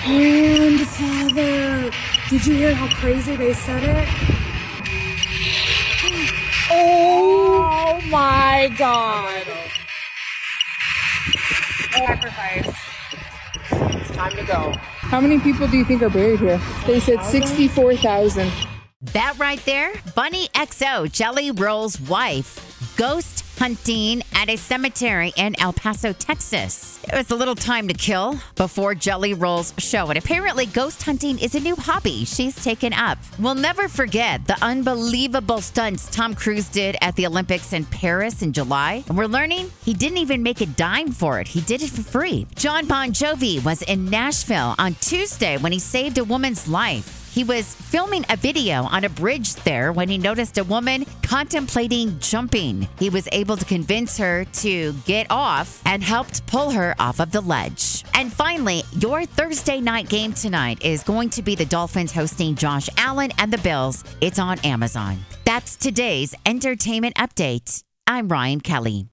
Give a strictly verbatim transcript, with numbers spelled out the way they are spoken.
Grandfather! Did you hear how crazy they said it? Oh my God! Sacrifice. It's time to go. How many people do you think are buried here? They said sixty-four thousand. That right there, Bunny X O, Jelly Roll's wife, ghost hunting at a cemetery in El Paso, Texas. It was a little time to kill before Jelly Roll's show, and apparently ghost hunting is a new hobby she's taken up. We'll never forget the unbelievable stunts Tom Cruise did at the Olympics in Paris in July, and we're learning he didn't even make a dime for it. He did it for free. John Bon Jovi was in Nashville on Tuesday when he saved a woman's life. He was filming a video on a bridge there when he noticed a woman contemplating jumping. He was able to convince her to get off and helped pull her off of the ledge. And finally, your Thursday night game tonight is going to be the Dolphins hosting Josh Allen and the Bills. It's on Amazon. That's today's entertainment update. I'm Ryan Kelly.